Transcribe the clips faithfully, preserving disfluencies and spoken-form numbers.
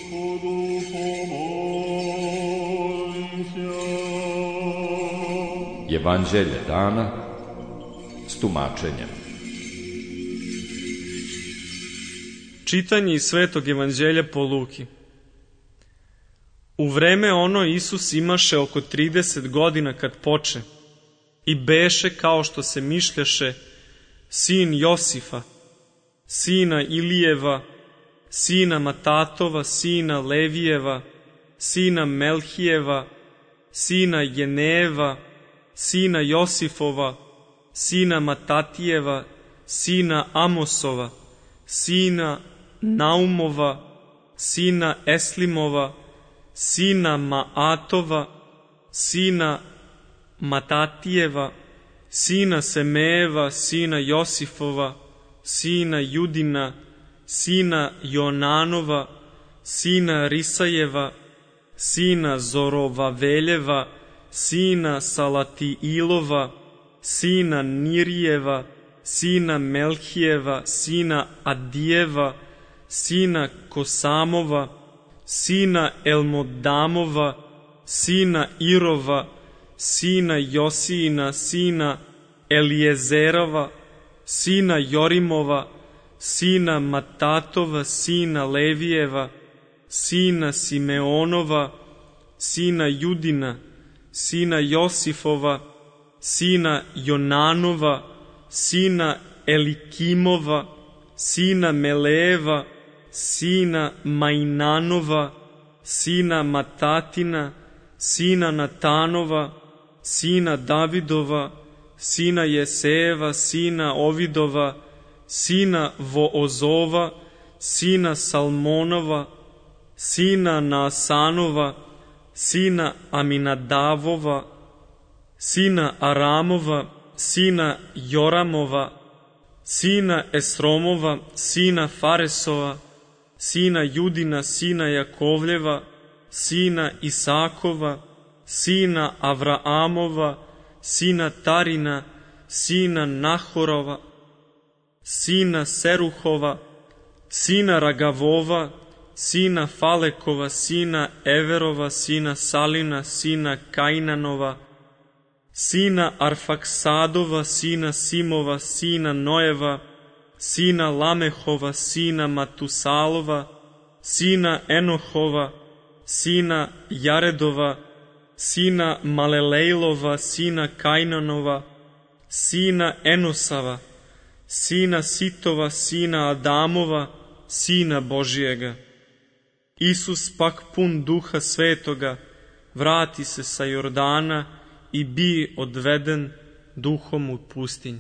Evanđelje dana s tumačenjem. Čitanje iz Svetog evanđelja po Luki. U vreme ono Isus imaše oko trideset godina kad poče i beše, kao što se mišljaše, sin Josifa, sina Ilijeva, sina Matatova, sina Levijeva, sina Melhijeva, sina Jeneva, sina Josifova, sina Matatijeva, sina Amosova, sina Naumova, sina Eslimova, sina Maatova, sina Matatijeva, sina Semejeva, sina Josifova, sina Judina, sina Jonanova, sina Risajeva, sina Zorovaveljeva, sina Salatiilova, sina Nirijeva, sina Melhijeva, sina Adijeva, sina Kosamova, sina Elmodamova, sina Irova, sina Josijina, sina Elijezerova, sina Jorimova, sina Matatova, sina Levijeva, sina Simeonova, sina Judina, sina Josifova, sina Jonanova, sina Elikimova, sina Meleva, sina Majnanova, sina Matatina, sina Natanova, sina Davidova, sina Jesejeva, sina Ovidova, sina Voozova, sina Salmonova, sina Naasanova, sina Aminadavova, sina Aramova, sina Joramova, sina Esromova, sina Faresova, sina Judina, sina Jakovljeva, sina Isakova, sina Avraamova, sina Tarina, sina Nahorova, sina Seruhova, sina Ragavova, sina Falekova, sina Everova, sina Salina, sina Kainanova, sina Arfaksadova, sina Simova, sina Nojeva, sina Lamehova, sina Matusalova, sina Enohova, sina Jaredova, sina Malelejlova, sina Kainanova, sina Enosava, sina Sitova, sina Adamova, sina Božijega. Isus pak pun Duha Svetoga vrati se sa Jordana i bi odveden duhom u pustinju.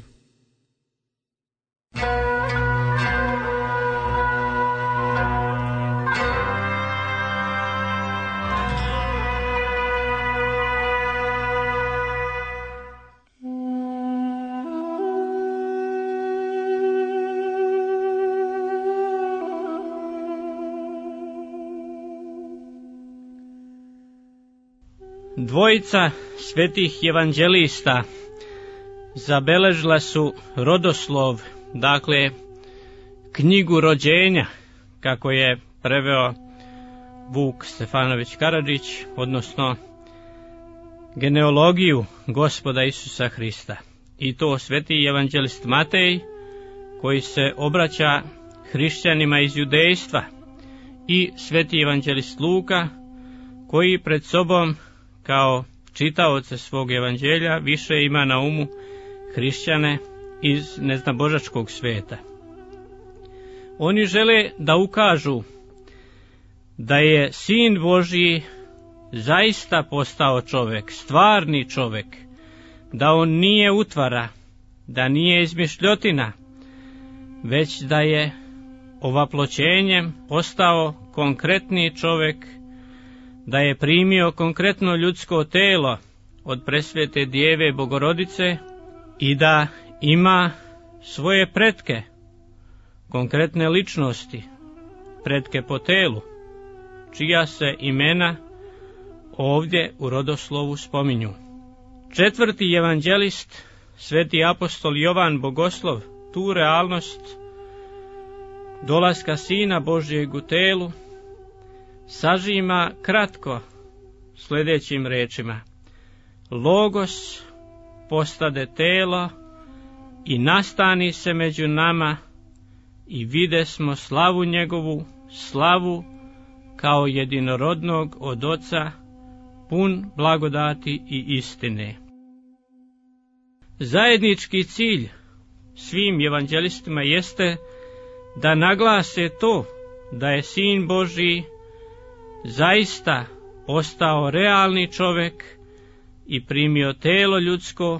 Dvojica svetih evanđelista zabeležila su rodoslov, dakle knjigu rođenja, kako je preveo Vuk Stefanović Karadžić, odnosno genealogiju Gospoda Isusa Hrista. I to sveti evanđelist Matej, koji se obraća hrišćanima iz judejstva, i sveti evanđelist Luka, koji pred sobom kao čitaoce svog evanđelja više ima na umu hrišćane iz neznabožačkog sveta. Oni žele da ukažu da je Sin Božji zaista postao čovek, stvarni čovek, da on nije utvara, da nije izmišljotina, već da je ovaploćenjem postao konkretni čovek, da je primio konkretno ljudsko telo od presvete Djeve Bogorodice i da ima svoje pretke, konkretne ličnosti, pretke po telu, čija se imena ovdje u rodoslovu spominju. Četvrti evanđelist, sveti apostol Jovan Bogoslov, tu realnost dolaska Sina Božjeg u telu sažima kratko sljedećim rečima: Logos postade telo i nastani se među nama i vide smo slavu njegovu, slavu kao jedinorodnog od Oca, pun blagodati i istine. Zajednički cilj svim evanđelistima jeste da naglase to da je Sin Božji zaista postao realni čovjek i primio telo ljudsko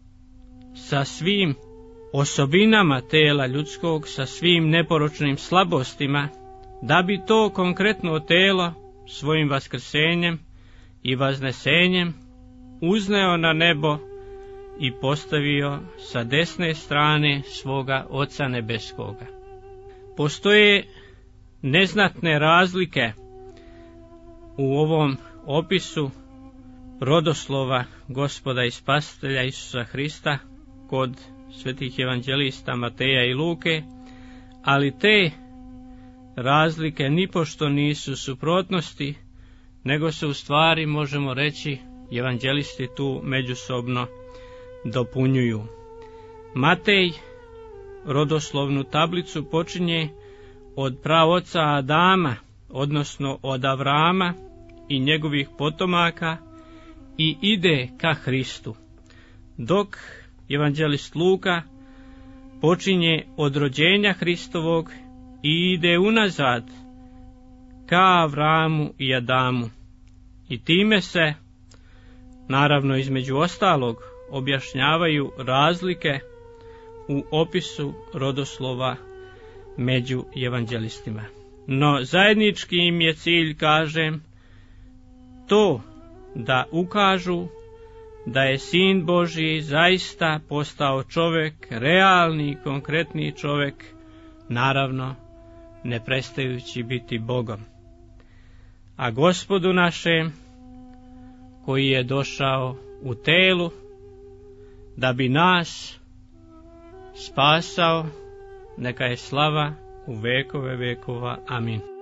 sa svim osobinama tela ljudskog, sa svim neporočnim slabostima, da bi to konkretno telo svojim vaskrsenjem i vaznesenjem uzneo na nebo i postavio sa desne strane svoga Oca nebeskoga. Postoje neznatne razlike u ovom opisu rodoslova Gospoda i Spasitelja Isusa Hrista kod svetih evanđelista Mateja i Luke, ali te razlike nipošto nisu suprotnosti, nego se u stvari, možemo reći, evanđelisti tu međusobno dopunjuju. Matej rodoslovnu tablicu počinje od praoca Adama, odnosno od Avrama i njegovih potomaka, i ide ka Hristu, dok evanđelist Luka počinje od rođenja Hristovog i ide unazad ka Avramu i Adamu. I time se, naravno između ostalog, objašnjavaju razlike u opisu rodoslova među evanđelistima. No zajednički im je cilj, kažem, to da ukažu da je Sin Božji zaista postao čovjek, realni, konkretni čovjek, naravno ne prestajući biti Bogom. A Gospodu našem, koji je došao u telu da bi nas spasao, neka je slava u vekove vekova. Amin.